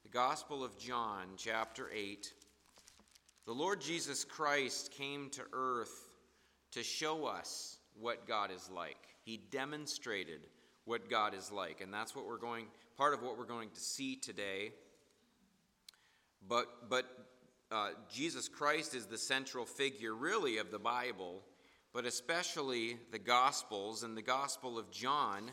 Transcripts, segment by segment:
The Gospel of John, chapter 8. The Lord Jesus Christ came to earth to show us what God is like. He demonstrated what God is like, and that's part of what we're going to see today. But Jesus Christ is the central figure, really, of the Bible, but especially the Gospels, and the Gospel of John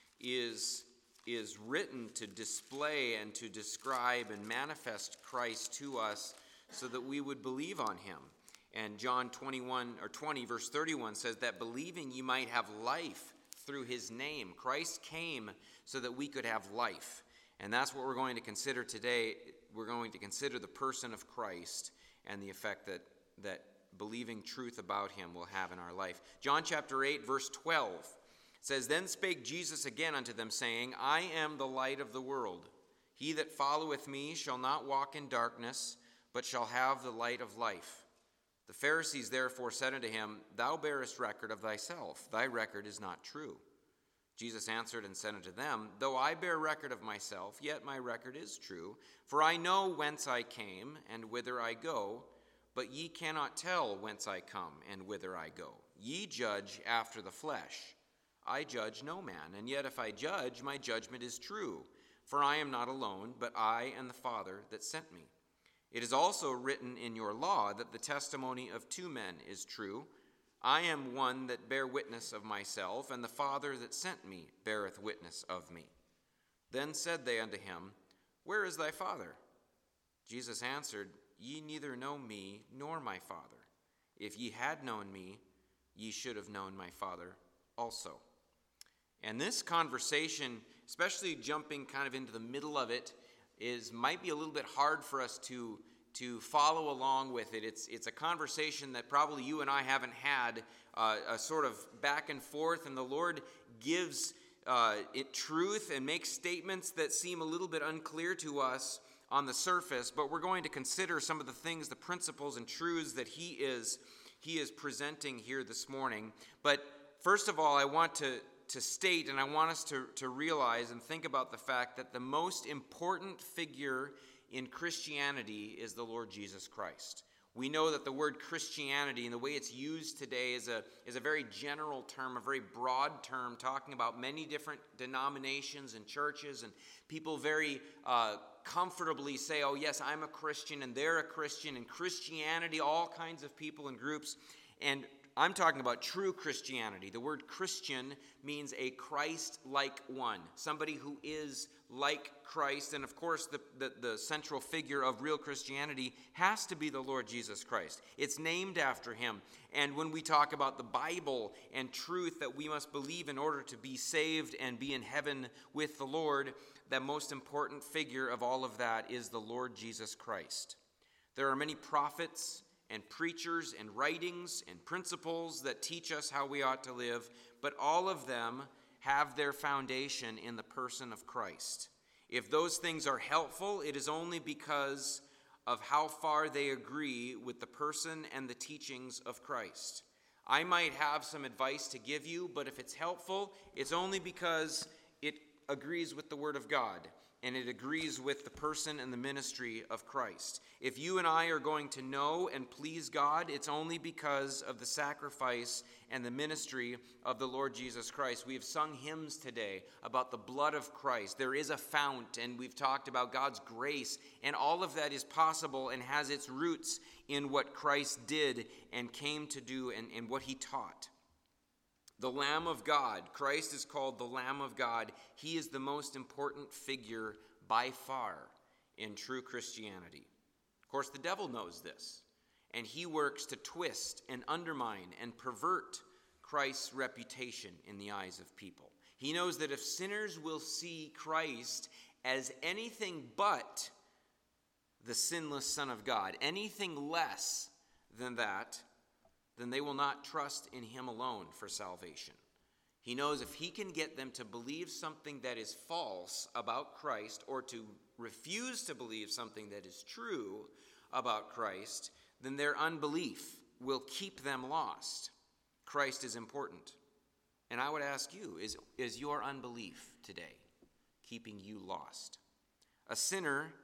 is written to display and to describe and manifest Christ to us so that we would believe on him. And John 20, verse 31 says that believing you might have life through his name. Christ came so that we could have life. And that's what we're going to consider today. We're going to consider the person of Christ and the effect that believing truth about him will have in our life. John chapter 8, verse 12 says, Then spake Jesus again unto them, saying, I am the light of the world. He that followeth me shall not walk in darkness, but shall have the light of life. The Pharisees therefore said unto him, Thou bearest record of thyself. Thy record is not true. Jesus answered and said unto them, Though I bear record of myself, yet my record is true. For I know whence I came, and whither I go, but ye cannot tell whence I come, and whither I go. Ye judge after the flesh. I judge no man, and yet if I judge, my judgment is true. For I am not alone, but I and the Father that sent me. It is also written in your law that the testimony of two men is true. I am one that bear witness of myself, and the Father that sent me beareth witness of me. Then said they unto him, Where is thy Father? Jesus answered, Ye neither know me nor my Father. If ye had known me, ye should have known my Father also. And this conversation, especially jumping kind of into the middle of it, might be a little bit hard for us to follow along with it. It's a conversation that probably you and I haven't had, a sort of back and forth, and the Lord gives it truth and makes statements that seem a little bit unclear to us on the surface, but we're going to consider some of the things, the principles and truths that he is presenting here this morning. But first of all, I want to state, and I want us to realize and think about the fact that the most important figure in Christianity is the Lord Jesus Christ. We know that the word Christianity and the way it's used today is a very general term, a very broad term, talking about many different denominations and churches, and people very comfortably say, oh yes, I'm a Christian and they're a Christian, and Christianity, all kinds of people and groups. And I'm talking about true Christianity. The word Christian means a Christ-like one, somebody who is like Christ. And of course, the central figure of real Christianity has to be the Lord Jesus Christ. It's named after him. And when we talk about the Bible and truth that we must believe in order to be saved and be in heaven with the Lord, the most important figure of all of that is the Lord Jesus Christ. There are many prophets and preachers and writings and principles that teach us how we ought to live, but all of them have their foundation in the person of Christ. If those things are helpful, it is only because of how far they agree with the person and the teachings of Christ. I might have some advice to give you, but if it's helpful, it's only because it agrees with the Word of God, and it agrees with the person and the ministry of Christ. If you and I are going to know and please God, it's only because of the sacrifice and the ministry of the Lord Jesus Christ. We have sung hymns today about the blood of Christ. There is a fount, and we've talked about God's grace, and all of that is possible and has its roots in what Christ did and came to do and what he taught. The Lamb of God. Christ is called the Lamb of God. He is the most important figure by far in true Christianity. Of course, the devil knows this, and he works to twist and undermine and pervert Christ's reputation in the eyes of people. He knows that if sinners will see Christ as anything but the sinless Son of God, anything less than that, then they will not trust in him alone for salvation. He knows if he can get them to believe something that is false about Christ, or to refuse to believe something that is true about Christ, then their unbelief will keep them lost. Christ is important. And I would ask you, is your unbelief today keeping you lost? A sinner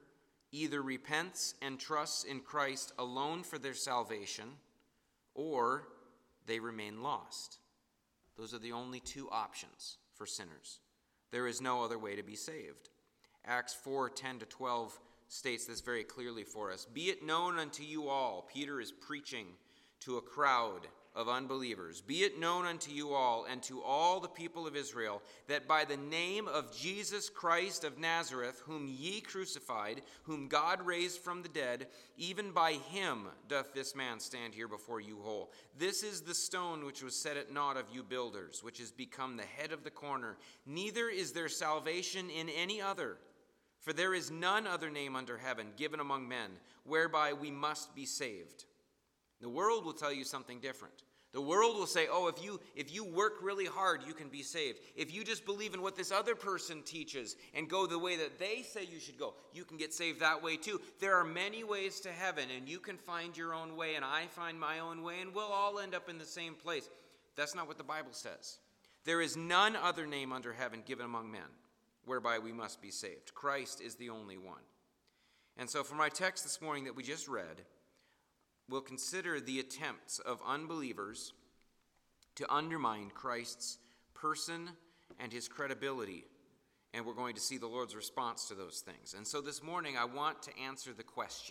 either repents and trusts in Christ alone for their salvation, or they remain lost. Those are the only two options for sinners. There is no other way to be saved. Acts 4:10-12 states this very clearly for us. Be it known unto you all, Peter is preaching to a crowd of unbelievers. Be it known unto you all and to all the people of Israel that by the name of Jesus Christ of Nazareth, whom ye crucified, whom God raised from the dead, even by him doth this man stand here before you whole. This is the stone which was set at naught of you builders, which has become the head of the corner. Neither is there salvation in any other, for there is none other name under heaven given among men, whereby we must be saved. The world will tell you something different. The world will say, oh, if you work really hard, you can be saved. If you just believe in what this other person teaches and go the way that they say you should go, you can get saved that way too. There are many ways to heaven, and you can find your own way, and I find my own way, and we'll all end up in the same place. That's not what the Bible says. There is none other name under heaven given among men, whereby we must be saved. Christ is the only one. And so from our text this morning that we just read, we'll consider the attempts of unbelievers to undermine Christ's person and his credibility. And we're going to see the Lord's response to those things. And so this morning I want to answer the question,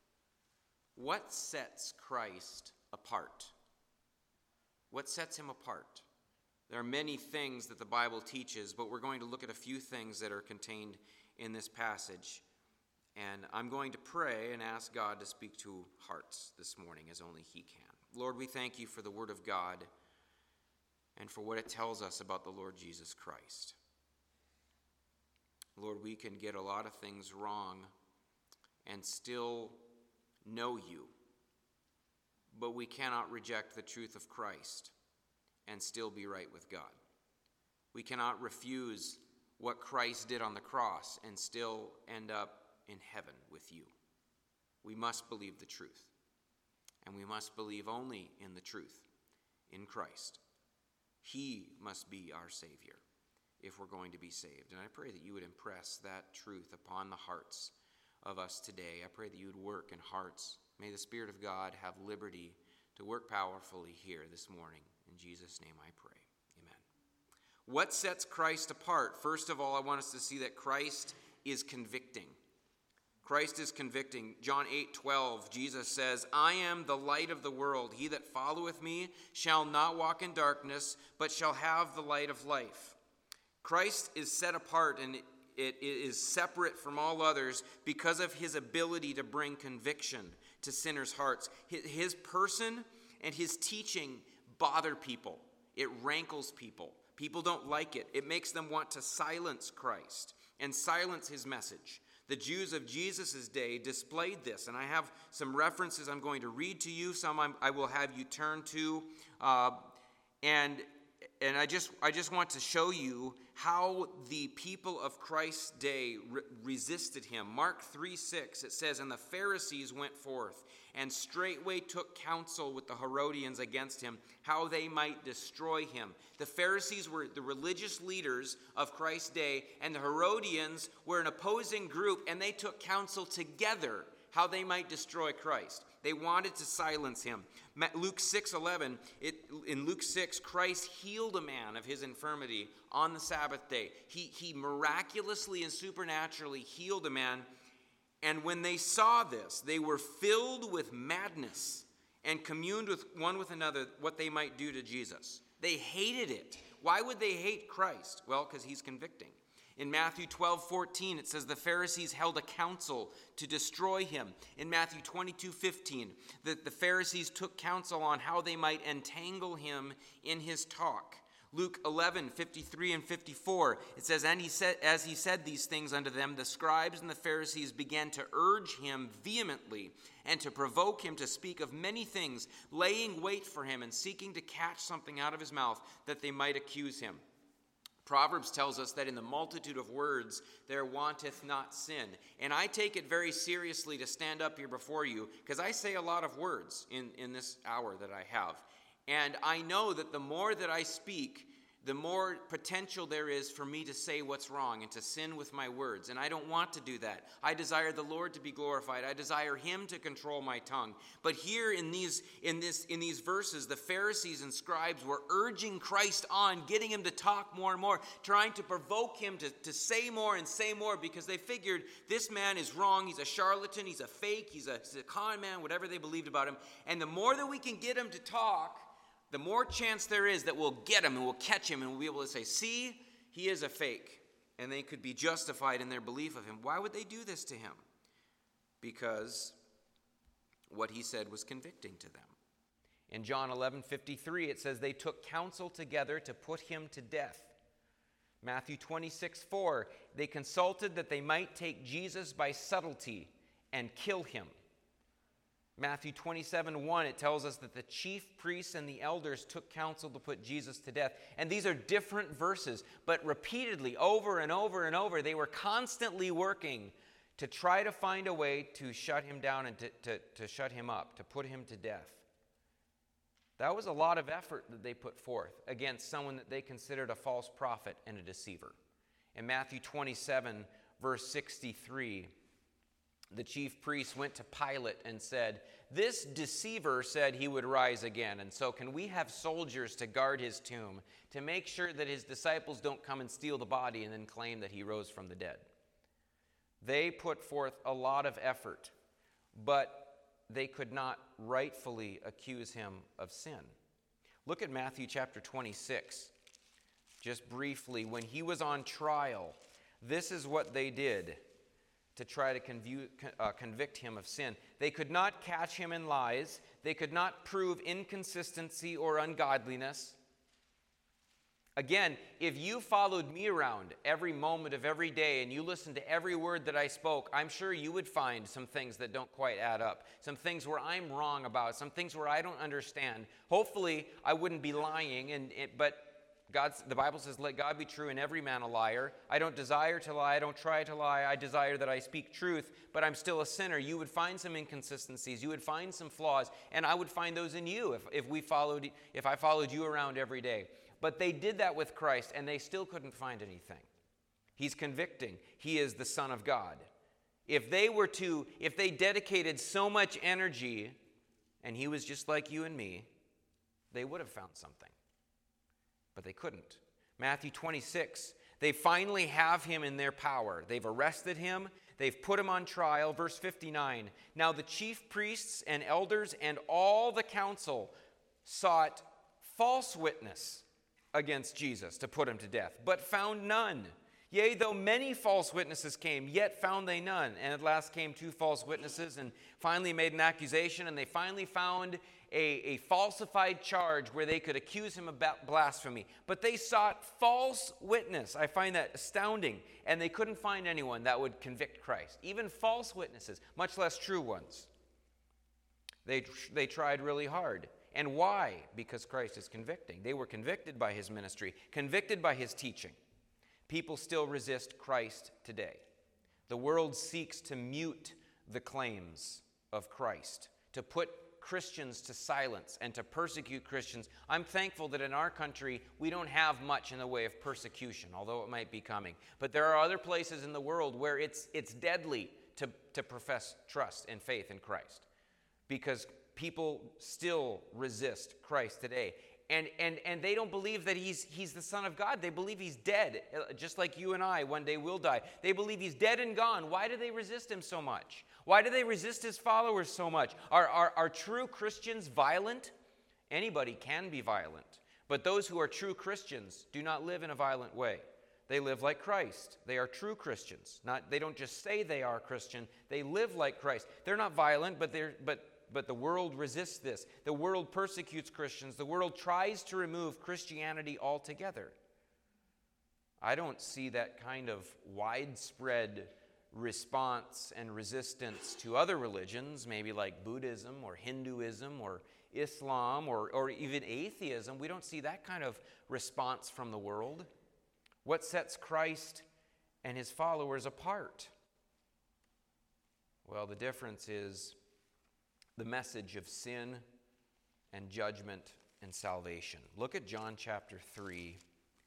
what sets Christ apart? What sets him apart? There are many things that the Bible teaches, but we're going to look at a few things that are contained in this passage. And I'm going to pray and ask God to speak to hearts this morning as only he can. Lord, we thank you for the word of God and for what it tells us about the Lord Jesus Christ. Lord, we can get a lot of things wrong and still know you, but we cannot reject the truth of Christ and still be right with God. We cannot refuse what Christ did on the cross and still end up in heaven with you. We must believe the truth, and we must believe only in the truth, in Christ. He must be our Savior if we're going to be saved. And I pray that you would impress that truth upon the hearts of us today. I pray that you would work in hearts. May the Spirit of God have liberty to work powerfully here this morning. In Jesus' name I pray. Amen. What sets Christ apart? First of all, I want us to see that Christ is convicting. Christ is convicting. John 8:12, Jesus says, I am the light of the world. He that followeth me shall not walk in darkness, but shall have the light of life. Christ is set apart, and it is separate from all others because of his ability to bring conviction to sinners' hearts. His person and his teaching bother people. It rankles people. People don't like it. It makes them want to silence Christ and silence his message. The Jews of Jesus' day displayed this, and I have some references I'm going to read to you. Some I will have you turn to, and I just want to show you how the people of Christ's day resisted him. Mark 3:6, it says, and the Pharisees went forth and straightway took counsel with the Herodians against him, how they might destroy him. The Pharisees were the religious leaders of Christ's day, and the Herodians were an opposing group, and they took counsel together how they might destroy Christ. They wanted to silence him. Luke 6:11, in Luke 6, Christ healed a man of his infirmity on the Sabbath day. He miraculously and supernaturally healed a man. And when they saw this, they were filled with madness and communed with one with another what they might do to Jesus. They hated it. Why would they hate Christ? Well, because he's convicting. In Matthew 12:14, it says the Pharisees held a council to destroy him. In Matthew 22:15, the Pharisees took counsel on how they might entangle him in his talk. Luke 11:53 and 54, it says, and he said, as he said these things unto them, the scribes and the Pharisees began to urge him vehemently and to provoke him to speak of many things, laying wait for him and seeking to catch something out of his mouth that they might accuse him. Proverbs tells us that in the multitude of words there wanteth not sin. And I take it very seriously to stand up here before you because I say a lot of words in this hour that I have. And I know that the more that I speak, the more potential there is for me to say what's wrong and to sin with my words. And I don't want to do that. I desire the Lord to be glorified. I desire him to control my tongue. But here in these verses, the Pharisees and scribes were urging Christ on, getting him to talk more and more, trying to provoke him to say more and say more, because they figured this man is wrong. He's a charlatan. He's a fake. He's a con man, whatever they believed about him. And the more that we can get him to talk, the more chance there is that we'll get him and we'll catch him and we'll be able to say, see, he is a fake. And they could be justified in their belief of him. Why would they do this to him? Because what he said was convicting to them. In John 11:53, it says they took counsel together to put him to death. Matthew 26:4, they consulted that they might take Jesus by subtlety and kill him. Matthew 27:1, it tells us that the chief priests and the elders took counsel to put Jesus to death. And these are different verses, but repeatedly, over and over and over, they were constantly working to try to find a way to shut him down and to shut him up, to put him to death. That was a lot of effort that they put forth against someone that they considered a false prophet and a deceiver. In Matthew 27, verse 63, the chief priests went to Pilate and said, "This deceiver said he would rise again, and so can we have soldiers to guard his tomb to make sure that his disciples don't come and steal the body and then claim that he rose from the dead?" They put forth a lot of effort, but they could not rightfully accuse him of sin. Look at Matthew chapter 26. Just briefly, when he was on trial, this is what they did to try to convict him of sin. They could not catch him in lies. They could not prove inconsistency or ungodliness. Again, if you followed me around every moment of every day and you listened to every word that I spoke, I'm sure you would find some things that don't quite add up, some things where I'm wrong about, some things where I don't understand. Hopefully, I wouldn't be lying, but the Bible says, let God be true and every man a liar. I don't desire to lie. I don't try to lie. I desire that I speak truth, but I'm still a sinner. You would find some inconsistencies. You would find some flaws, and I would find those in you if I followed you around every day. But they did that with Christ, and they still couldn't find anything. He's convicting. He is the Son of God. If they dedicated so much energy, and he was just like you and me, they would have found something. But they couldn't. Matthew 26, they finally have him in their power. They've arrested him. They've put him on trial. Verse 59, now the chief priests and elders and all the council sought false witness against Jesus to put him to death, but found none. Yea, though many false witnesses came, yet found they none. And at last came 2 false witnesses and finally made an accusation, and they finally found a falsified charge where they could accuse him of blasphemy. But they sought false witness. I find that astounding. And they couldn't find anyone that would convict Christ. Even false witnesses, much less true ones. They tried really hard. And why? Because Christ is convicting. They were convicted by his ministry, convicted by his teaching. People still resist Christ today. The world seeks to mute the claims of Christ, to put Christians to silence and to persecute Christians. I'm thankful that in our country we don't have much in the way of persecution, although it might be coming. But there are other places in the world where it's deadly to profess trust and faith in Christ, because people still resist Christ today. And they don't believe that he's the Son of God. They believe he's dead, just like you and I one day will die. They believe he's dead and gone. Why do they resist him so much? Why do they resist his followers so much? Are true Christians violent? Anybody can be violent. But those who are true Christians do not live in a violent way. They live like Christ. They are true Christians. They don't just say they are Christian. They live like Christ. They're not violent, but the world resists this. The world persecutes Christians. The world tries to remove Christianity altogether. I don't see that kind of widespread response and resistance to other religions, maybe like Buddhism or Hinduism or Islam or even atheism. We don't see that kind of response from the world. What sets Christ and his followers apart? Well, the difference is the message of sin and judgment and salvation. Look at John chapter 3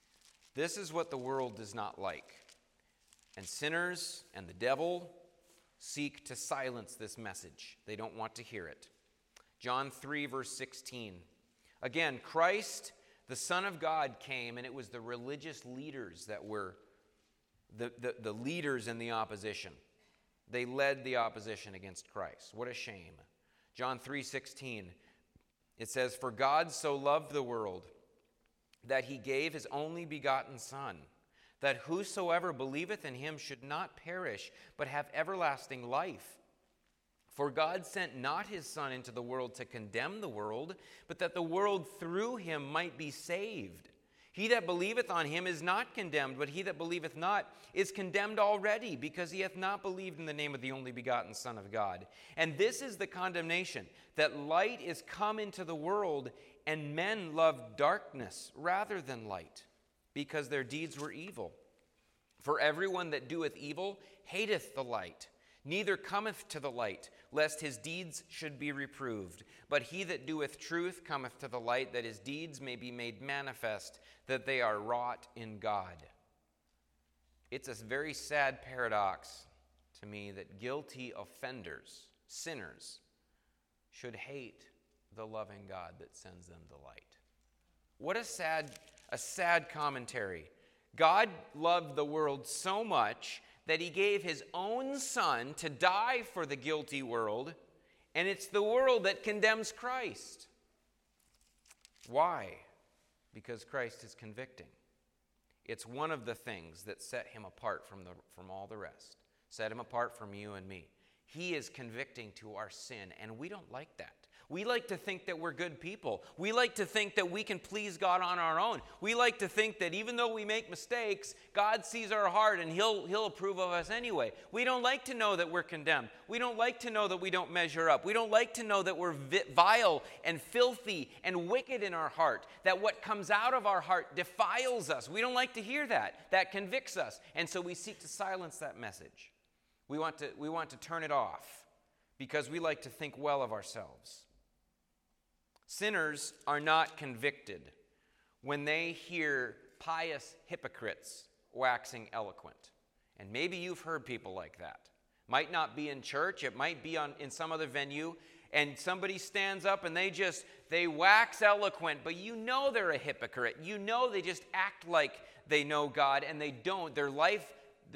This is what the world does not like. And sinners and the devil seek to silence this message. They don't want to hear it. John 3, verse 16. Again, Christ, the Son of God, came, and it was the religious leaders that were the leaders in the opposition. They led the opposition against Christ. What a shame. John 3:16, it says, "For God so loved the world that he gave his only begotten Son, that whosoever believeth in him should not perish, but have everlasting life. For God sent not his Son into the world to condemn the world, but that the world through him might be saved. He that believeth on him is not condemned, but he that believeth not is condemned already, because he hath not believed in the name of the only begotten Son of God. And this is the condemnation, that light is come into the world, and men loved darkness rather than light, because their deeds were evil. For everyone that doeth evil hateth the light, neither cometh to the light, lest his deeds should be reproved. But he that doeth truth cometh to the light, that his deeds may be made manifest, that they are wrought in God." It's a very sad paradox to me that guilty offenders, sinners, should hate the loving God that sends them the light. What a sad commentary. God loved the world so much that he gave his own Son to die for the guilty world, and it's the world that condemns Christ. Why? Because Christ is convicting. It's one of the things that set him apart from all the rest, set him apart from you and me. He is convicting to our sin, and we don't like that. We like to think that we're good people. We like to think that we can please God on our own. We like to think that even though we make mistakes, God sees our heart and He'll approve of us anyway. We don't like to know that we're condemned. We don't like to know that we don't measure up. We don't like to know that we're vile and filthy and wicked in our heart, that what comes out of our heart defiles us. We don't like to hear that. That convicts us. And so we seek to silence that message. We want to turn it off because we like to think well of ourselves. Sinners are not convicted when they hear pious hypocrites waxing eloquent. And maybe you've heard people like that. Might not be in church, it might be in some other venue, and somebody stands up and they wax eloquent, but you know they're a hypocrite. You know they just act like they know God, and they don't. Their life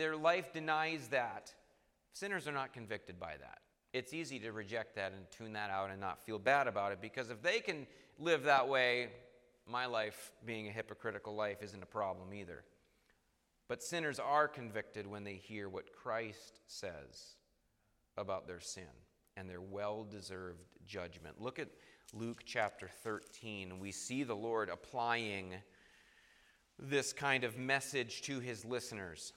denies that. Sinners are not convicted by that. It's easy to reject that and tune that out and not feel bad about it, because if they can live that way, my life being a hypocritical life isn't a problem either. But sinners are convicted when they hear what Christ says about their sin and their well-deserved judgment. Look at Luke chapter 13. We see the Lord applying this kind of message to his listeners.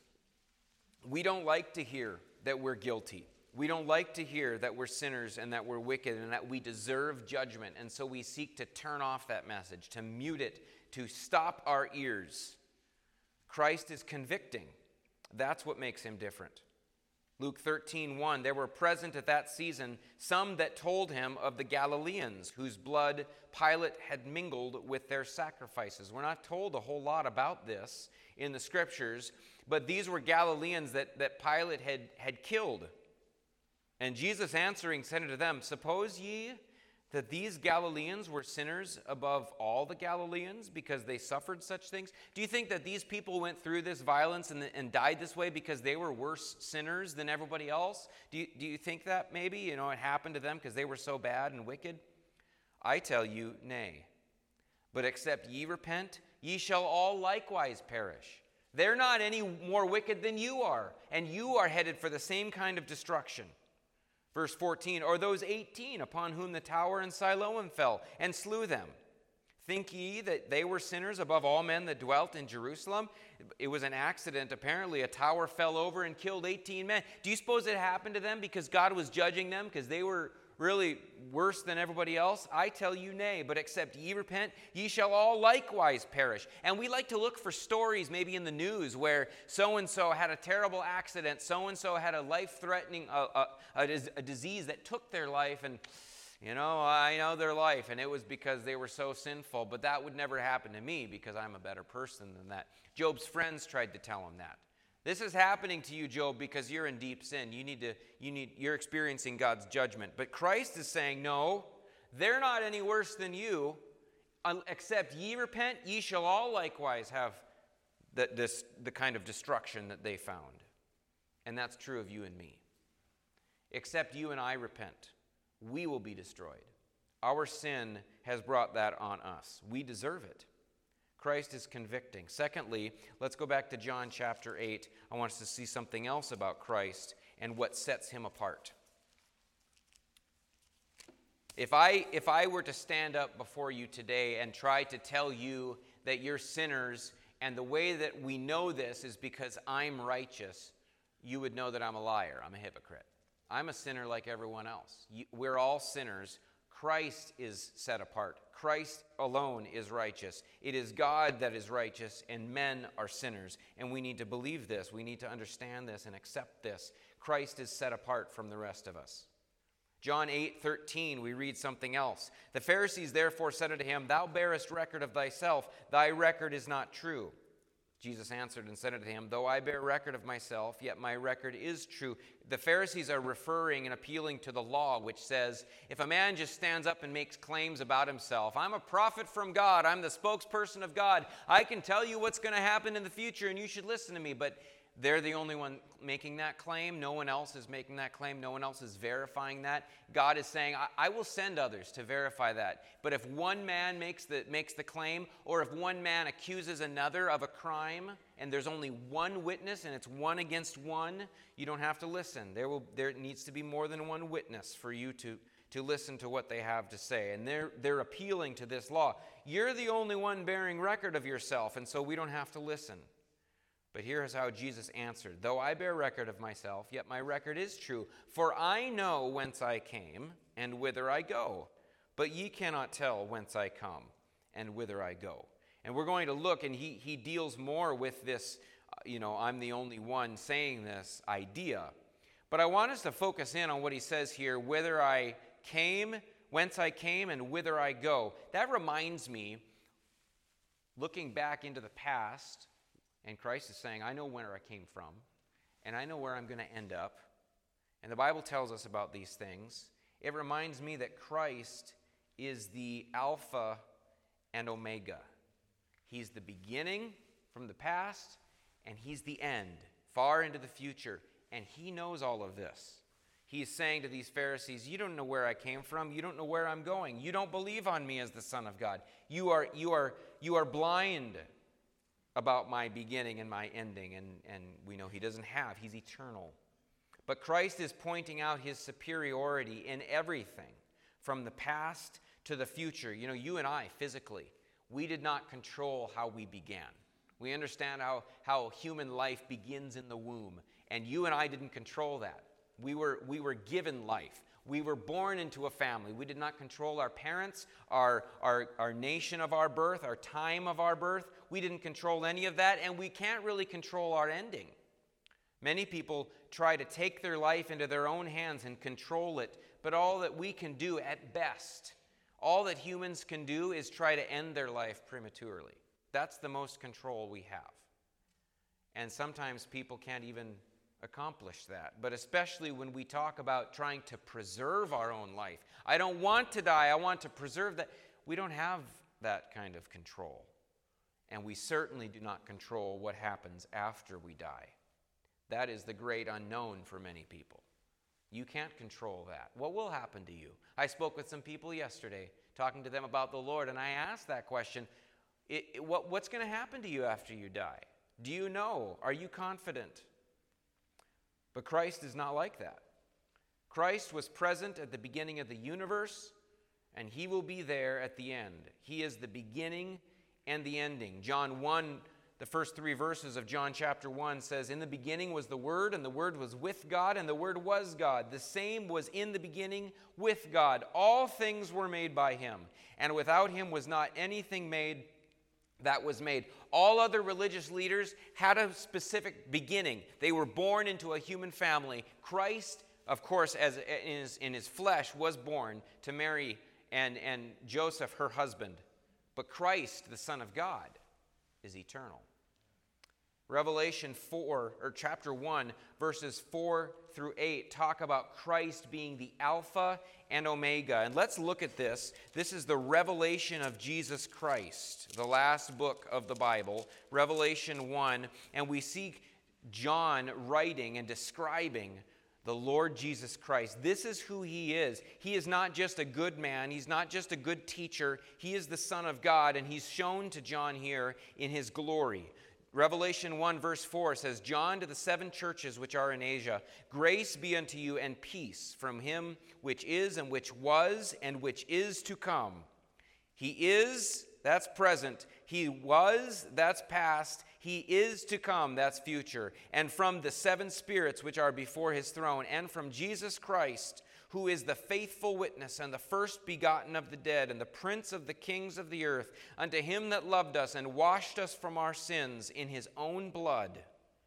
We don't like to hear that we're guilty. We don't like to hear that we're sinners and that we're wicked and that we deserve judgment. And so we seek to turn off that message, to mute it, to stop our ears. Christ is convicting. That's what makes him different. Luke 13:1, there were present at that season some that told him of the Galileans, whose blood Pilate had mingled with their sacrifices. We're not told a whole lot about this in the scriptures, but these were Galileans that Pilate had killed. And Jesus answering said unto them, suppose ye that these Galileans were sinners above all the Galileans because they suffered such things? Do you think that these people went through this violence and died this way because they were worse sinners than everybody else? Do you think that maybe, it happened to them because they were so bad and wicked? I tell you, nay. But except ye repent, ye shall all likewise perish. They're not any more wicked than you are, and you are headed for the same kind of destruction. Verse 14, or those 18 upon whom the tower in Siloam fell and slew them. Think ye that they were sinners above all men that dwelt in Jerusalem? It was an accident. Apparently, a tower fell over and killed 18 men. Do you suppose it happened to them because God was judging them because they were really worse than everybody else? I tell you, nay, but except ye repent, ye shall all likewise perish. And we like to look for stories maybe in the news where so-and-so had a terrible accident, so-and-so had a life-threatening, a disease that took their life, and I know their life, and it was because they were so sinful, but that would never happen to me because I'm a better person than that. Job's friends tried to tell him that. This is happening to you, Job, because you're in deep sin. You're experiencing God's judgment. But Christ is saying, no, they're not any worse than you. Except ye repent, ye shall all likewise have the kind of destruction that they found. And that's true of you and me. Except you and I repent, we will be destroyed. Our sin has brought that on us. We deserve it. Christ is convicting. Secondly, let's go back to John chapter 8. I want us to see something else about Christ and what sets him apart. If I were to stand up before you today and try to tell you that you're sinners, and the way that we know this is because I'm righteous, you would know that I'm a liar. I'm a hypocrite. I'm a sinner like everyone else. We're all sinners. Christ is set apart. Christ alone is righteous. It is God that is righteous, and men are sinners. And we need to believe this. We need to understand this and accept this. Christ is set apart from the rest of us. John 8:13, we read something else. The Pharisees therefore said unto him, Thou bearest record of thyself, thy record is not true. Jesus answered and said unto him, Though I bear record of myself, yet my record is true. The Pharisees are referring and appealing to the law, which says, if a man just stands up and makes claims about himself, I'm a prophet from God, I'm the spokesperson of God, I can tell you what's going to happen in the future and you should listen to me. But they're the only one making that claim. No one else is making that claim. No one else is verifying that. God is saying, I will send others to verify that. But if one man makes the claim, or if one man accuses another of a crime, and there's only one witness, and it's one against one, you don't have to listen. There needs to be more than one witness for you to listen to what they have to say. And they're appealing to this law. You're the only one bearing record of yourself, and so we don't have to listen. But here is how Jesus answered. Though I bear record of myself, yet my record is true. For I know whence I came and whither I go. But ye cannot tell whence I come and whither I go. And we're going to look, and he deals more with this, I'm the only one saying this idea. But I want us to focus in on what he says here, whither I came, whence I came, and whither I go. That reminds me, looking back into the past, and Christ is saying, I know where I came from, and I know where I'm going to end up. And the Bible tells us about these things. It reminds me that Christ is the Alpha and Omega. He's the beginning from the past, and he's the end, far into the future. And he knows all of this. He's saying to these Pharisees, you don't know where I came from. You don't know where I'm going. You don't believe on me as the Son of God. You are blind about my beginning and my ending, and we know he doesn't have. He's eternal. But Christ is pointing out his superiority in everything, from the past to the future. You and I, physically, we did not control how we began. We understand how human life begins in the womb, and you and I didn't control that. We were given life. We were born into a family. We did not control our parents, our nation of our birth, our time of our birth. We didn't control any of that, and we can't really control our ending. Many people try to take their life into their own hands and control it, but all that we can do at best, all that humans can do is try to end their life prematurely. That's the most control we have. And sometimes people can't even accomplish that, but especially when we talk about trying to preserve our own life. I don't want to die, I want to preserve that. We don't have that kind of control. And we certainly do not control what happens after we die. That is the great unknown for many people. You can't control that. What will happen to you? I spoke with some people yesterday, talking to them about the Lord, and I asked that question, what's going to happen to you after you die? Do you know? Are you confident? But Christ is not like that. Christ was present at the beginning of the universe, and he will be there at the end. He is the beginning and the ending. John 1, the first 3 verses of John chapter 1 says, In the beginning was the Word, and the Word was with God, and the Word was God. The same was in the beginning with God. All things were made by him, and without him was not anything made that was made. All other religious leaders had a specific beginning. They were born into a human family. Christ of course, as in his flesh, was born to Mary and Joseph, her husband. But Christ, the Son of God, is eternal. Revelation 4, or chapter 1, verses 4 through 8, talk about Christ being the Alpha and Omega. And let's look at this. This is the revelation of Jesus Christ, the last book of the Bible, Revelation 1. And we see John writing and describing the Lord Jesus Christ. This is who he is. He is not just a good man. He's not just a good teacher. He is the Son of God, and he's shown to John here in his glory. Revelation 1 verse 4 says, John to the 7 churches which are in Asia, grace be unto you and peace from him which is and which was and which is to come. He is, that's present. He was, that's past. He is to come, that's future. And from the 7 spirits which are before his throne, and from Jesus Christ, who is the faithful witness and the first begotten of the dead and the prince of the kings of the earth, unto him that loved us and washed us from our sins in his own blood,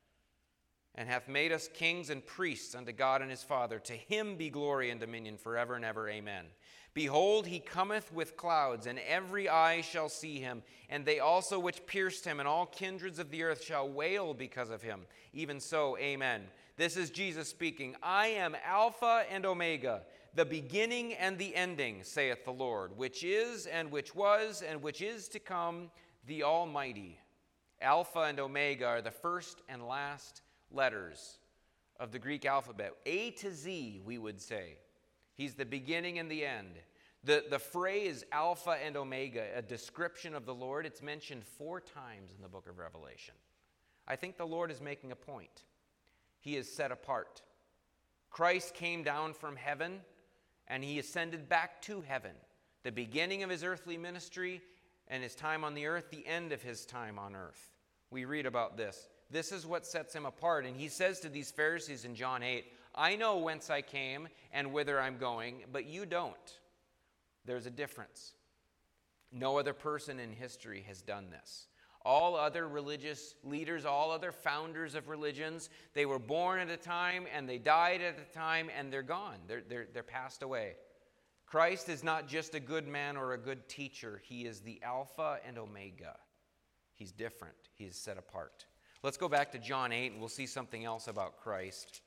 and hath made us kings and priests unto God and his Father. To him be glory and dominion forever and ever. Amen. Behold, he cometh with clouds, and every eye shall see him, and they also which pierced him, and all kindreds of the earth shall wail because of him. Even so, amen. This is Jesus speaking. I am Alpha and Omega, the beginning and the ending, saith the Lord, which is and which was and which is to come, the Almighty. Alpha and Omega are the first and last letters of the Greek alphabet. A to Z, we would say. He's the beginning and the end. The phrase Alpha and Omega, a description of the Lord, it's mentioned 4 times in the book of Revelation. I think the Lord is making a point. He is set apart. Christ came down from heaven, and he ascended back to heaven. The beginning of his earthly ministry and his time on the earth, the end of his time on earth. We read about this. This is what sets him apart. And he says to these Pharisees in John 8, I know whence I came and whither I'm going, but you don't. There's a difference. No other person in history has done this. All other religious leaders, all other founders of religions, they were born at a time and they died at a time and they're gone. They're passed away. Christ is not just a good man or a good teacher. He is the Alpha and Omega. He's different. He is set apart. Let's go back to John 8 and we'll see something else about Christ.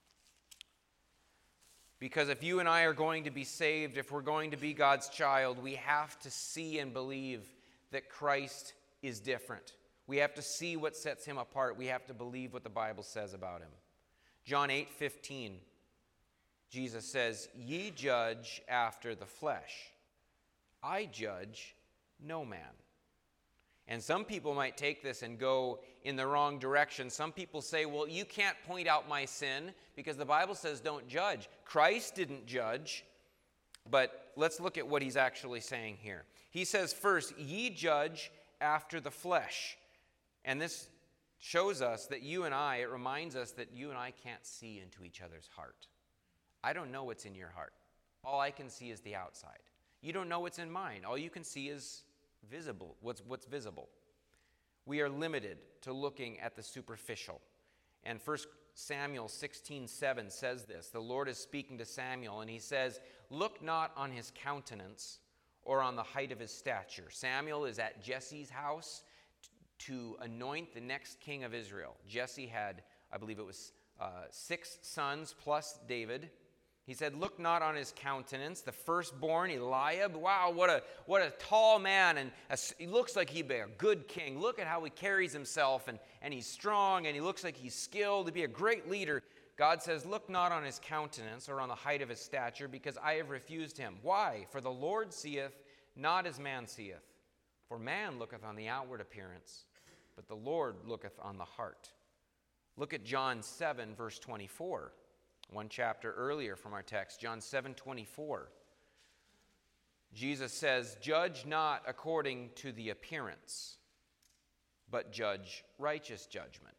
Because if you and I are going to be saved, if we're going to be God's child, we have to see and believe that Christ is different. We have to see what sets him apart. We have to believe what the Bible says about him. John 8:15, Jesus says, Ye judge after the flesh. I judge no man. And some people might take this and go in the wrong direction. Some people say, well, you can't point out my sin because the Bible says don't judge. Christ didn't judge. But let's look at what he's actually saying here. He says first, ye judge after the flesh. And this shows us that it reminds us that you and I can't see into each other's heart. I don't know what's in your heart. All I can see is the outside. You don't know what's in mine. All you can see is visible, what's visible. We are limited to looking at the superficial. And 1 Samuel 16:7 says this. The Lord is speaking to Samuel, and he says, look not on his countenance or on the height of his stature. Samuel is at Jesse's house to anoint the next king of Israel. Jesse had, I believe it was 6 sons plus David. He said, look not on his countenance. The firstborn, Eliab, wow, what a tall man, and he looks like he'd be a good king. Look at how he carries himself, and he's strong, and he looks like he's skilled to be a great leader. God says, look not on his countenance or on the height of his stature, because I have refused him. Why? For the Lord seeth not as man seeth. For man looketh on the outward appearance, but the Lord looketh on the heart. Look at John 7, verse 24. One chapter earlier from our text, John 7:24. Jesus says, judge not according to the appearance, but judge righteous judgment.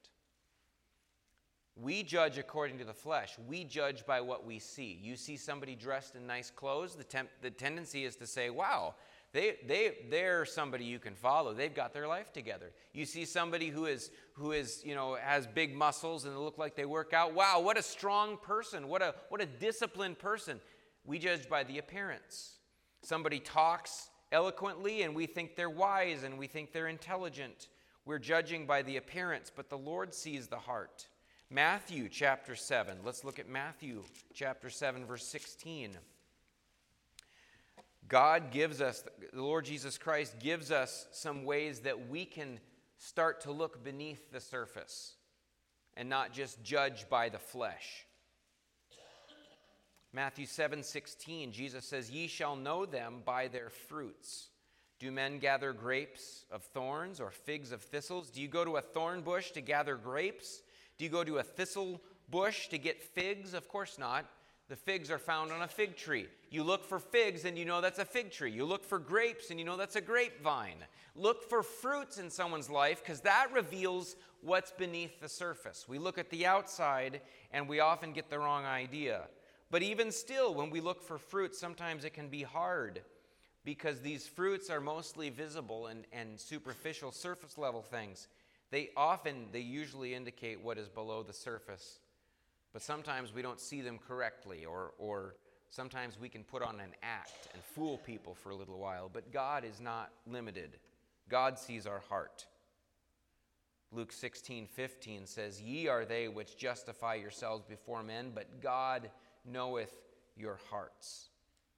We judge according to the flesh. We judge by what we see. You see somebody dressed in nice clothes, the tendency is to say, wow, They're somebody you can follow. They've got their life together. You see somebody who is has big muscles and look like they work out. Wow, what a strong person. What a disciplined person. We judge by the appearance. Somebody talks eloquently and we think they're wise and we think they're intelligent. We're judging by the appearance, but the Lord sees the heart. Matthew chapter 7. Let's look at Matthew chapter 7, verse 16. God gives us, the Lord Jesus Christ gives us some ways that we can start to look beneath the surface and not just judge by the flesh. Matthew 7:16, Jesus says, "Ye shall know them by their fruits. Do men gather grapes of thorns or figs of thistles? Do you go to a thorn bush to gather grapes? Do you go to a thistle bush to get figs? Of course not. The figs are found on a fig tree. You look for figs and you know that's a fig tree. You look for grapes and you know that's a grapevine. Look for fruits in someone's life because that reveals what's beneath the surface. We look at the outside and we often get the wrong idea. But even still, when we look for fruits, sometimes it can be hard because these fruits are mostly visible and superficial, surface level things. They usually indicate what is below the surface. But sometimes we don't see them correctly, or sometimes we can put on an act and fool people for a little while. But God is not limited. God sees our heart. Luke 16:15 says, "Ye are they which justify yourselves before men, but God knoweth your hearts."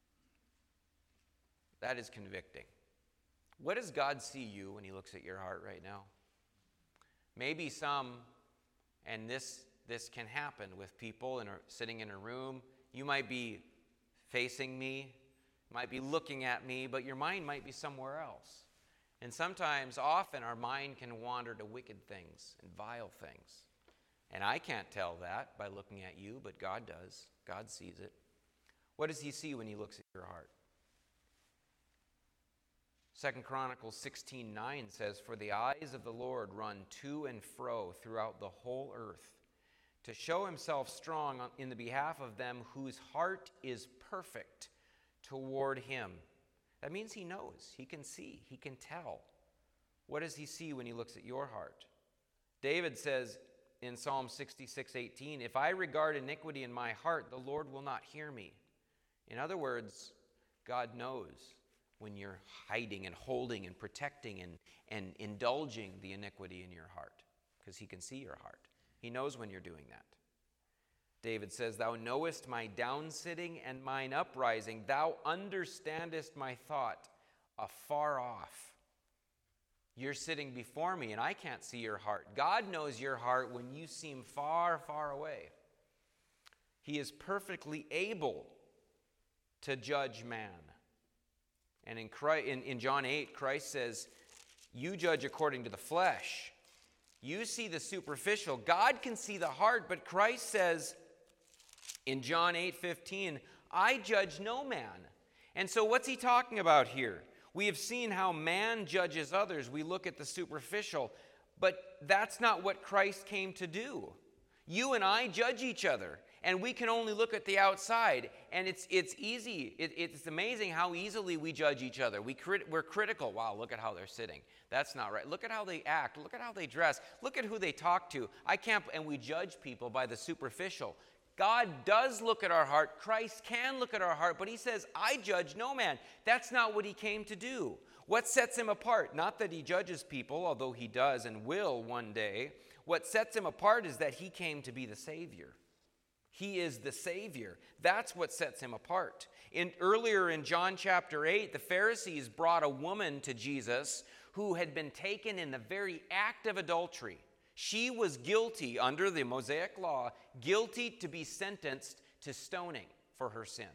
That is convicting. What does God see you when he looks at your heart right now? Maybe some, and this can happen with people sitting in a room. You might be facing me, might be looking at me, but your mind might be somewhere else. And often, our mind can wander to wicked things and vile things. And I can't tell that by looking at you, but God does. God sees it. What does he see when he looks at your heart? 2 Chronicles 16:9 says, "For the eyes of the Lord run to and fro throughout the whole earth, to show himself strong in the behalf of them whose heart is perfect toward him." That means he knows, he can see, he can tell. What does he see when he looks at your heart? David says in Psalm 66:18, "If I regard iniquity in my heart, the Lord will not hear me." In other words, God knows when you're hiding and holding and protecting and indulging the iniquity in your heart, because he can see your heart. He knows when you're doing that. David says, "Thou knowest my downsitting and mine uprising. Thou understandest my thought afar off." You're sitting before me and I can't see your heart. God knows your heart when you seem far, far away. He is perfectly able to judge man. And in John 8, Christ says, "You judge according to the flesh. You see the superficial. God can see the heart," but Christ says in John 8:15, "I judge no man." And so what's he talking about here? We have seen how man judges others. We look at the superficial, but that's not what Christ came to do. You and I judge each other, and we can only look at the outside, and it's easy. It's amazing how easily we judge each other. We're critical. Wow, look at how they're sitting. That's not right. Look at how they act. Look at how they dress. Look at who they talk to. And we judge people by the superficial. God does look at our heart. Christ can look at our heart, but he says, "I judge no man." That's not what he came to do. What sets him apart? Not that he judges people, although he does and will one day. What sets him apart is that he came to be the Savior. He is the Savior. That's what sets him apart. Earlier in John chapter 8, the Pharisees brought a woman to Jesus who had been taken in the very act of adultery. She was guilty under the Mosaic law, guilty to be sentenced to stoning for her sin.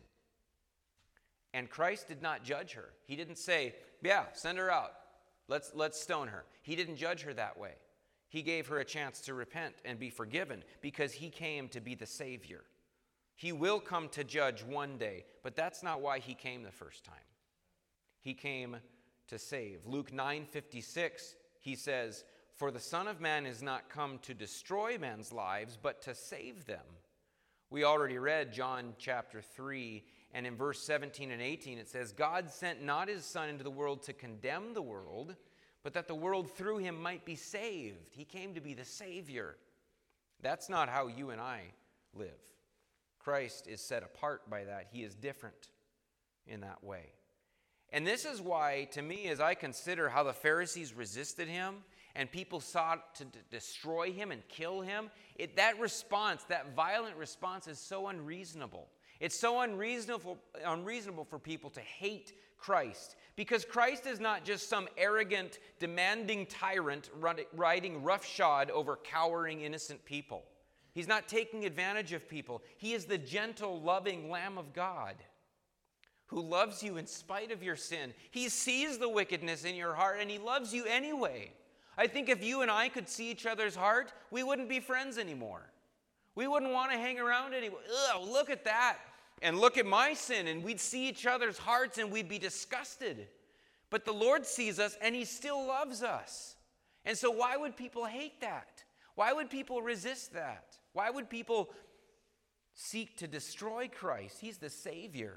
And Christ did not judge her. He didn't say, "Yeah, send her out. Let's stone her." He didn't judge her that way. He gave her a chance to repent and be forgiven because he came to be the Savior. He will come to judge one day, but that's not why he came the first time. He came to save. Luke 9:56, he says, "For the Son of Man is not come to destroy men's lives, but to save them. We already read John chapter 3, and in verse 17 and 18 it says, God sent not his Son into the world to condemn the world, but that the world through him might be saved. He came to be the Savior. That's not how you and I live. Christ is set apart by that. He is different in that way. And this is why, to me, as I consider how the Pharisees resisted him and people sought to destroy him and kill him, that response, that violent response, is so unreasonable. It's so unreasonable for people to hate Christ, because Christ is not just some arrogant, demanding tyrant riding roughshod over cowering innocent people. He's not taking advantage of people. He is the gentle, loving Lamb of God who loves you in spite of your sin. He sees the wickedness in your heart, and he loves you anyway. I think if you and I could see each other's heart, we wouldn't be friends anymore. We wouldn't want to hang around anymore. Ugh, look at that. And look at my sin. And we'd see each other's hearts and we'd be disgusted. But the Lord sees us and he still loves us. And so why would people hate that? Why would people resist that? Why would people seek to destroy Christ? He's the Savior.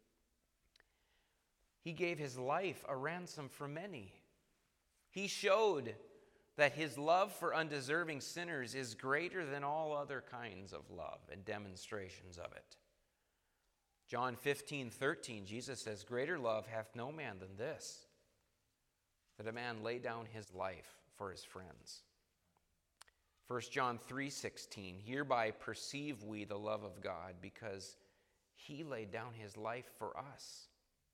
He gave his life a ransom for many. He showed that his love for undeserving sinners is greater than all other kinds of love and demonstrations of it. John 15:13, Jesus says, greater love hath no man than this, that a man lay down his life for his friends. 1 John 3:16, hereby perceive we the love of God, because he laid down his life for us.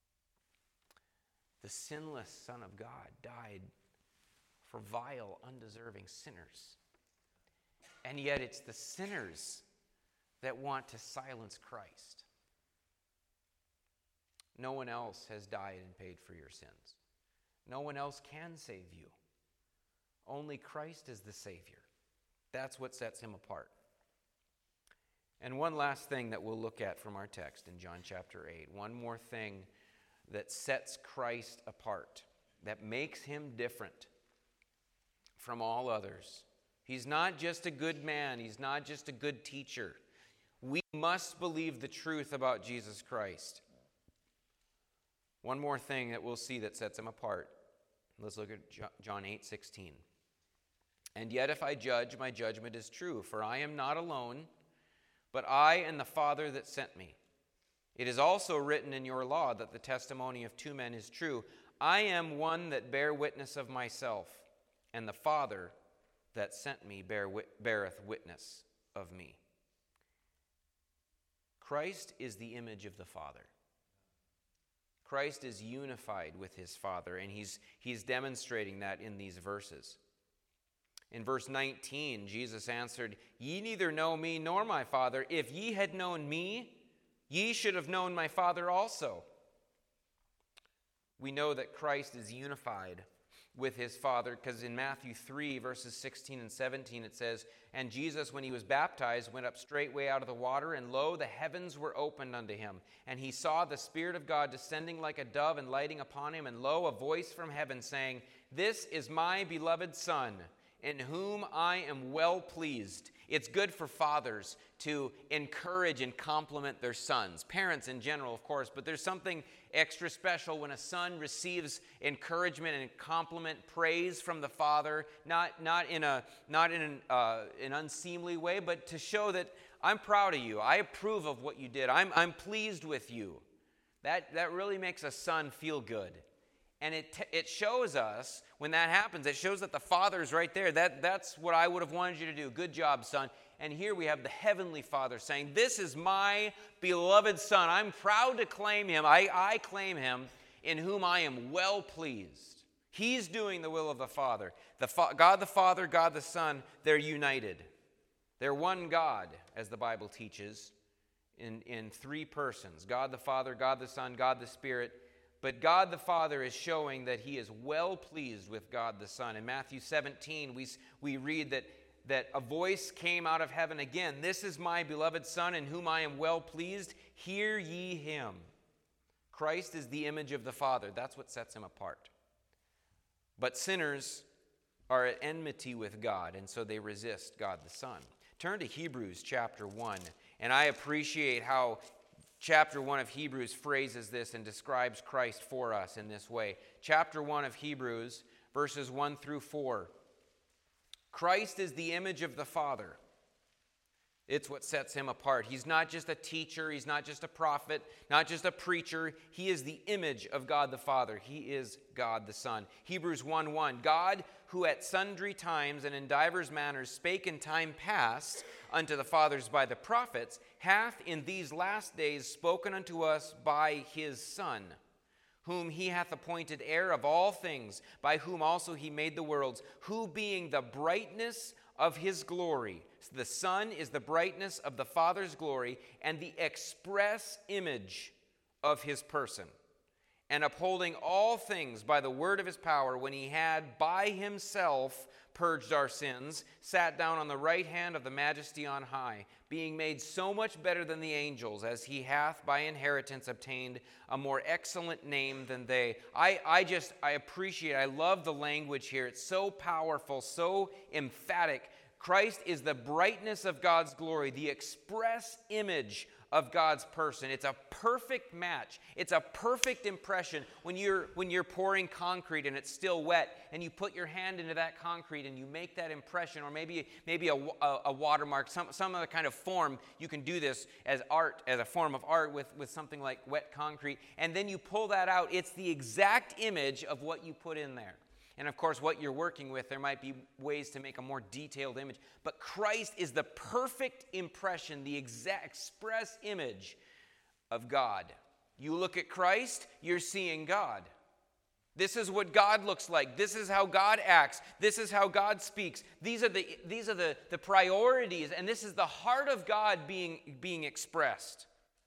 The sinless Son of God died for vile, undeserving sinners. And yet it's the sinners that want to silence Christ. No one else has died and paid for your sins. No one else can save you. Only Christ is the Savior. That's what sets him apart. And one last thing that we'll look at from our text in John chapter 8. One more thing that sets Christ apart, that makes him different from all others. He's not just a good man. He's not just a good teacher. We must believe the truth about Jesus Christ. One more thing that we'll see that sets him apart. Let's look at John 8:16. And yet if I judge, my judgment is true, for I am not alone, but I and the Father that sent me. It is also written in your law that the testimony of two men is true. I am one that bear witness of myself, and the Father that sent me beareth witness of me. Christ is the image of the Father. Christ is unified with his Father, and he's demonstrating that in these verses. In verse 19, Jesus answered, ye neither know me nor my Father. If ye had known me, ye should have known my Father also. We know that Christ is unified with his Father, because in Matthew 3, verses 16 and 17, it says, and Jesus, when he was baptized, went up straightway out of the water, and lo, the heavens were opened unto him. And he saw the Spirit of God descending like a dove and lighting upon him, and lo, a voice from heaven saying, this is my beloved Son, in whom I am well pleased. It's good for fathers to encourage and compliment their sons. Parents in general, of course, but there's something extra special when a son receives encouragement and compliment, praise from the father, not in an unseemly way, but to show that I'm proud of you. I approve of what you did. I'm pleased with you. That really makes a son feel good. And it shows us, when that happens, it shows that the Father's right there. That's what I would have wanted you to do. Good job, son. And here we have the Heavenly Father saying, this is my beloved Son. I'm proud to claim him. I claim him, in whom I am well pleased. He's doing the will of the Father. God the Father, God the Son, they're united. They're one God, as the Bible teaches, in three persons. God the Father, God the Son, God the Spirit. But God the Father is showing that he is well pleased with God the Son. In Matthew 17, we read that a voice came out of heaven again. This is my beloved Son, in whom I am well pleased. Hear ye him. Christ is the image of the Father. That's what sets him apart. But sinners are at enmity with God, and so they resist God the Son. Turn to Hebrews chapter 1, And I appreciate how chapter 1 of Hebrews phrases this and describes Christ for us in this way. Chapter 1 of Hebrews, verses 1 through 4. Christ is the image of the Father. It's what sets him apart. He's not just a teacher. He's not just a prophet, not just a preacher. He is the image of God the Father. He is God the Son. Hebrews 1:1, God, who at sundry times and in divers manners spake in time past unto the fathers by the prophets, hath in these last days spoken unto us by his Son, whom he hath appointed heir of all things, by whom also he made the worlds, who being the brightness of his glory. So the Son is the brightness of the Father's glory and the express image of his person, and upholding all things by the word of his power, when he had by himself purged our sins, sat down on the right hand of the majesty on high, being made so much better than the angels, as he hath by inheritance obtained a more excellent name than they. I appreciate, I love the language here. It's so powerful, so emphatic. Christ is the brightness of God's glory, the express image of God's person. It's a perfect match. It's a perfect impression when you're pouring concrete and it's still wet, and you put your hand into that concrete and you make that impression, or maybe a watermark, some other kind of form. You can do this as art, as a form of art with something like wet concrete, and then you pull that out. It's the exact image of what you put in there. And of course, what you're working with, there might be ways to make a more detailed image. But Christ is the perfect impression, the exact express image of God. You look at Christ, you're seeing God. This is what God looks like. This is how God acts. This is how God speaks. These are the priorities, and this is the heart of God being expressed.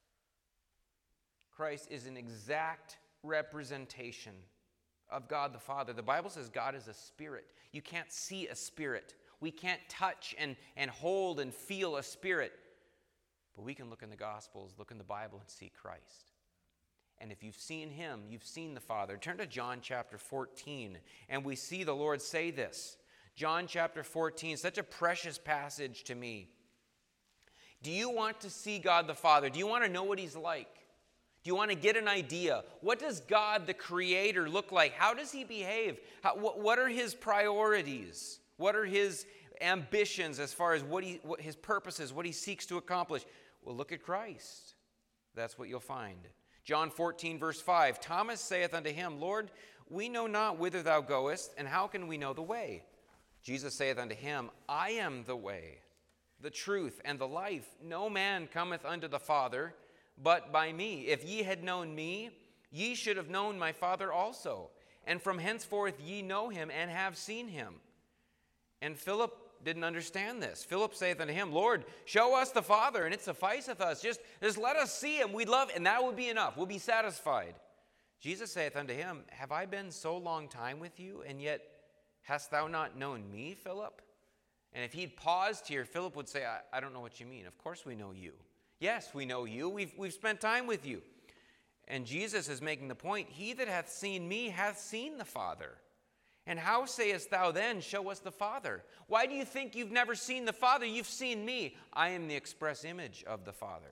Christ is an exact representation of God the Father. The Bible says God is a spirit. You can't see a spirit. We can't touch and hold and feel a spirit. But we can look in the Gospels, look in the Bible, and see Christ. And if you've seen him, you've seen the Father. Turn to John chapter 14, and we see the Lord say this. John chapter 14, such a precious passage to me. Do you want to see God the Father? Do you want to know what he's like? Do you want to get an idea? What does God, the Creator, look like? How does he behave? What are his priorities? What are his ambitions as far as what his purposes, what he seeks to accomplish? Well, look at Christ. That's what you'll find. John 14, verse 5, Thomas saith unto him, Lord, we know not whither thou goest, and how can we know the way? Jesus saith unto him, I am the way, the truth, and the life. No man cometh unto the Father but by me. If ye had known me, ye should have known my Father also. And from henceforth ye know him and have seen him. And Philip didn't understand this. Philip saith unto him, Lord, show us the Father, and it sufficeth us. Just let us see him. We'd love, and that would be enough. We'll be satisfied. Jesus saith unto him, Have I been so long time with you, and yet hast thou not known me, Philip? And if he'd paused here, Philip would say, I don't know what you mean. Of course we know you. Yes, we know you. We've spent time with you. And Jesus is making the point, He that hath seen me hath seen the Father. And how sayest thou then, show us the Father? Why do you think you've never seen the Father? You've seen me. I am the express image of the Father.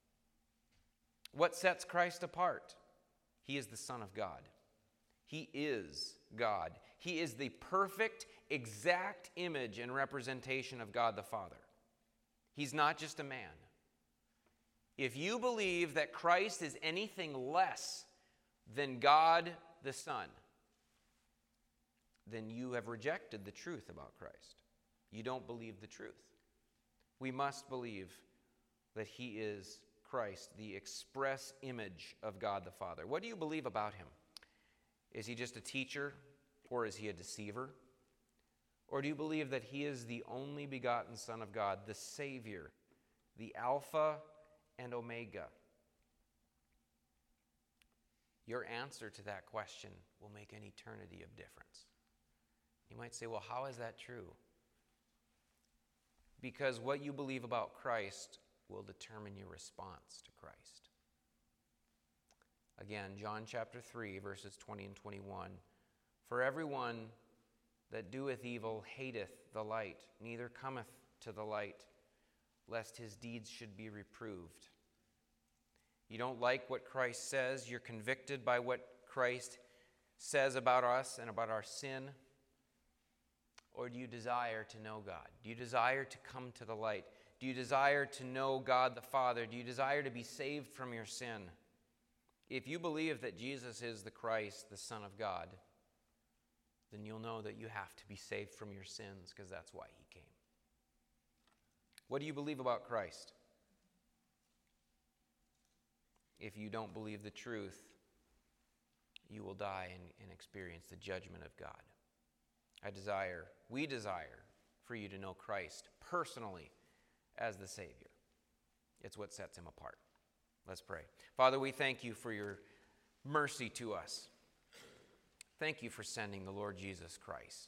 What sets Christ apart? He is the Son of God. He is God. He is the perfect, exact image and representation of God the Father. He's not just a man. If you believe that Christ is anything less than God the Son, then you have rejected the truth about Christ. You don't believe the truth. We must believe that he is Christ, the express image of God the Father. What do you believe about him? Is he just a teacher, or is he a deceiver? Or do you believe that he is the only begotten Son of God, the Savior, the Alpha and Omega? Your answer to that question will make an eternity of difference. You might say, well, how is that true? Because what you believe about Christ will determine your response to Christ. Again, John chapter 3, verses 20 and 21. For everyone that doeth evil hateth the light, neither cometh to the light, lest his deeds should be reproved. You don't like what Christ says. You're convicted by what Christ says about us and about our sin. Or do you desire to know God? Do you desire to come to the light? Do you desire to know God the Father? Do you desire to be saved from your sin? If you believe that Jesus is the Christ, the Son of God, then you'll know that you have to be saved from your sins, because that's why he came. What do you believe about Christ? If you don't believe the truth, you will die and experience the judgment of God. We desire for you to know Christ personally as the Savior. It's what sets him apart. Let's pray. Father, we thank you for your mercy to us. Thank you for sending the Lord Jesus Christ